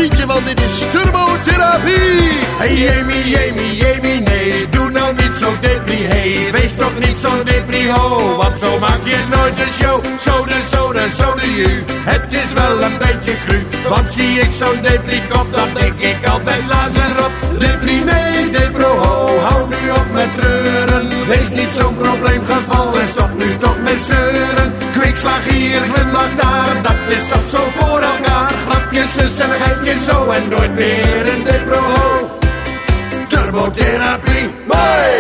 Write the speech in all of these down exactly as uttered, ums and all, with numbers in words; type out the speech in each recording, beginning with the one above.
liedje, want dit is turbotherapie. Hey Jamie, Jamie, Jamie, nee, doe nou niet zo depri, hey. Wees toch niet zo depri, ho, want zo maak je nooit een show. Zo de, zo de, zo de ju, het is wel een beetje cru. Want zie ik zo'n depri kop, dan denk ik altijd lazer op. Depri, nee, depro, ho, hou nu op met treuren. Wees niet zo'n probleemgeval en stop nu toch met zeuren. Kwikslag hier, glimlach daar, dat is toch zo voor elkaar. Grapjes, zus en geitjes zo en nooit meer een depro, ho. Turbotherapie, mooi!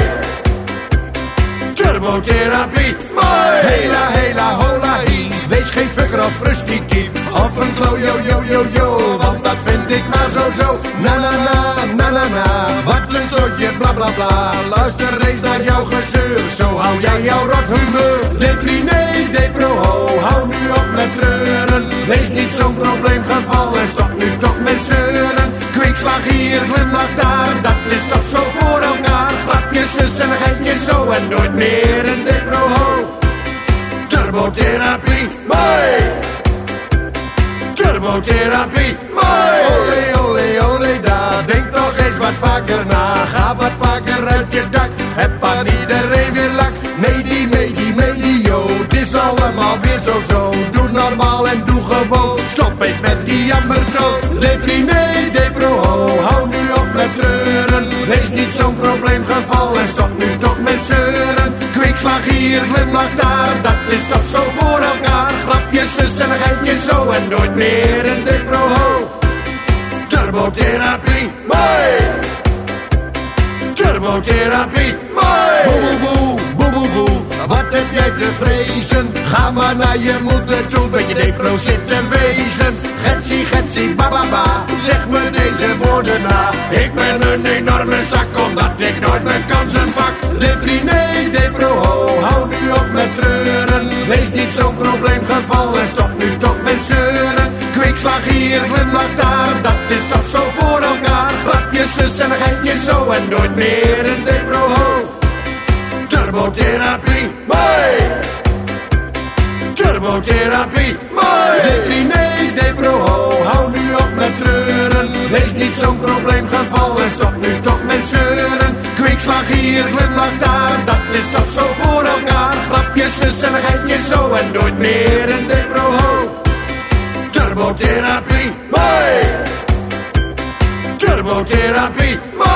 Turbotherapie, mooi! Hela, hela, hola, hi. Wees geen fucker of frustitie of een klo, yo, yo, yo, yo. Want dat vind ik maar zo, zo. Na, na, na, na, na, na. Wat een soortje, bla, bla, bla. Luister eens naar jouw gezeur, zo hou jij jouw rot humeur. Depri, nee, depro, ho, hou nu op met treuren. Wees niet zo'n probleemgeval en stop nu toch met zeuren. Kwikslag hier, glimlach daar, dat is toch zo voor elkaar. Grapjes, zus en geitjes zo en nooit meer een depro, ho. Turbotherapie, mooi! Turbotherapie, mooi! Olé, olé, olé, daar, denk toch eens wat vaker na. Ga wat vaker uit je dak, heb aan iedereen weer lak. Medi, medi, medio, het is allemaal weer zo zo. Doe normaal en doe gewoon, stop eens met die jammertro. Depri, nee, depro, ho, hou nu op met treuren. Wees niet zo'n probleemgeval en stop nu toch met zeuren. Kwikslag hier, glimlach daar, dat is toch zo voor elkaar. Grapjes, zus en geitjes zo en nooit meer een depro, ho. Turbotherapie, mooi! Turbotherapie, mooi! Boe, boe, boe, boe, boe, boe. Wat heb jij te vrezen? Ga maar naar je moeder toe, met je depro zitten wezen. Getsie, getsie, ba, ba, ba. Zeg me deze woorden na. Ik ben een enorme zak, omdat ik nooit mijn kansen pak. Depri, nee, depro, ho, hou nu op met treuren. Wees niet zo'n probleemgeval en stop nu toch met zeuren. Kwikslag hier, glimlach daar, dat is toch zo voor elkaar. Grapjes, zus en geitjes zo en nooit meer een depro, ho. Turbotherapie, mooi! Turbotherapie, mooi! Depri, nee, depro, ho, hou nu op met treuren. Wees niet zo'n probleemgeval en stop nu toch met zeuren. Kwikslag hier, glimlach daar, dat is toch zo voor elkaar. Grapjes, zus en geitjes zo en nooit meer een depro, ho. Turbotherapie, mooi! Turbotherapie, mooi!